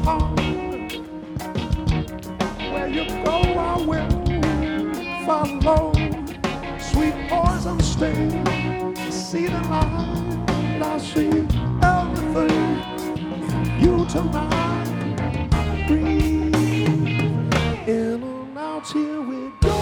heart. Where you go, I will follow. Sweet poison sting, see the light. I see everything. You tonight, breathe in and out. Here we go.